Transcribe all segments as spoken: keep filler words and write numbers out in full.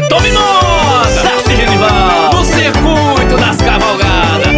Dominou! Celso e Genival no circuito das cavalgadas.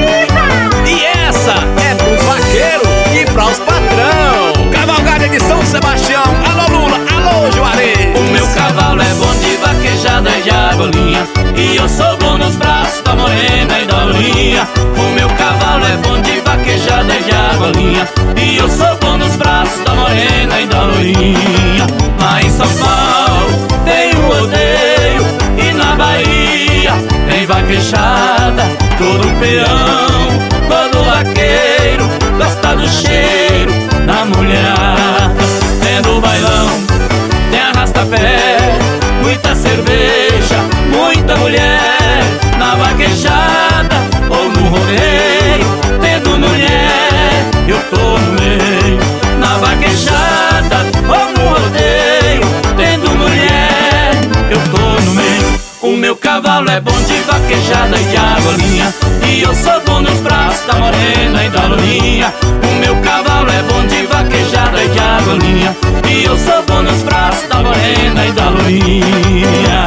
E essa é pros vaqueiros e pros patrão. Cavalgada de São Sebastião. Alô Lula, alô Juarez. O meu cavalo é bom de vaquejada e de argolinha, e eu sou bom nos braços da morena e da lourinha. O meu cavalo é bom de vaquejada e de argolinha, e eu sou bom nos braços da morena e da lourinha. Lá em São Paulo tem um rodeio, e na Bahia tem vaquejada. Todo peão, todo vaqueiro gosta do cheiro da mulherada. Tem do bailão, tem arrasta-pé, muita cerveja, muita mulher. Na vaquejada ou no rodeio, tendo mulher, eu tô no meio. Na vaquejada ou no rodeio, tendo mulher, eu tô no meio. O meu cavalo é bom de vaquejada e de argolinha, e eu sou bom nos braços da morena e da lourinha. O meu cavalo é bom de vaquejada e de argolinha, e eu sou bom nos braços da morena e da lourinha.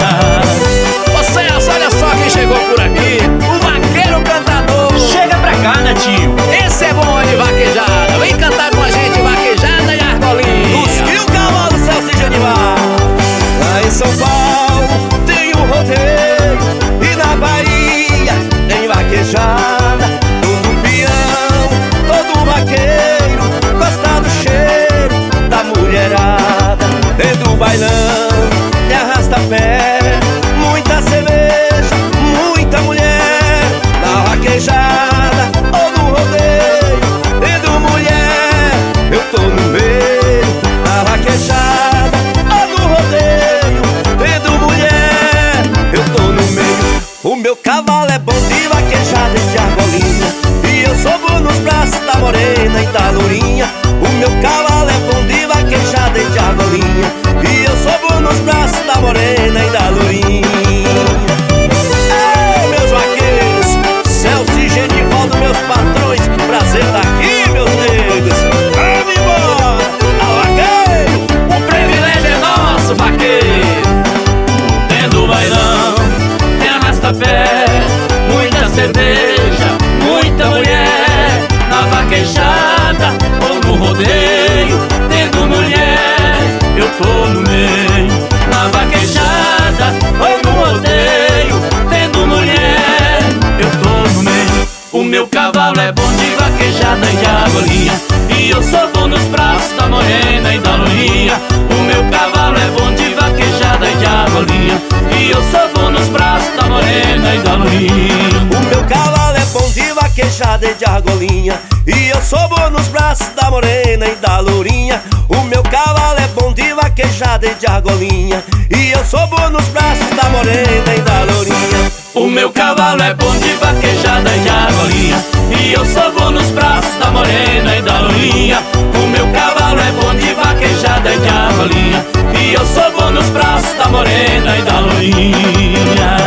Ô Celso, olha só quem chegou por aqui. O vaqueiro cantador. Chega pra cá, Netinho. Esse é bom de vaquejada. Vem cantar com a gente vaquejada e argolinha. Os cria o cavalo, Celso e Genival. Lá em São Paulo tem um rodeio, e na Bahia tem vaquejada. Todo peão, todo vaqueiro gosta do cheiro da mulherada. Tem do bailão, tem arrasta-pé, muita cerveja, muita mulher. Na vaquejada ou no rodeio, tendo mulher, eu tô no meio. Na vaquejada ou no rodeio, tendo mulher, eu tô no meio. O meu cavalo é bom de vaquejada e de argolinha, e eu sou bom nos braços da morena e da lourinha. O meu cavalo é bom de vaquejada e de argolinha, e eu sou bom nos braços da morena e da lourinha. Ei, meus vaqueiros, Celso e Genivaldo, meus patrões, prazer tá aqui, meus negros. Vamos embora, a vaqueiro. O privilégio é nosso, vaqueiro. Tendo bailão, tem arrasta-pé, muita cerveja, muita mulher. Na vaquejada ou no rodeio, tendo mulher, eu tô no meio. Na vaquejada ou no rodeio, tendo mulher, eu tô no meio. O meu cavalo é bom de vaquejada e de argolinha, e eu sou bom nos braços da morena e da lourinha. O meu cavalo é bom de vaquejada e de argolinha, e eu sou bom nos braços da morena e da lourinha. O meu cavalo é bom de vaquejada e de argolinha, e eu sou bom nos braços da morena e da lourinha. O meu cavalo é bom de vaquejada e de argolinha, e eu sou bom nos braços da morena e da lourinha. O meu cavalo é bom de vaquejada e de argolinha, e eu sou bom nos braços da morena e da lourinha. O meu cavalo é bom de vaquejada e de argolinha, e eu sou bom nos braços da morena e da lourinha.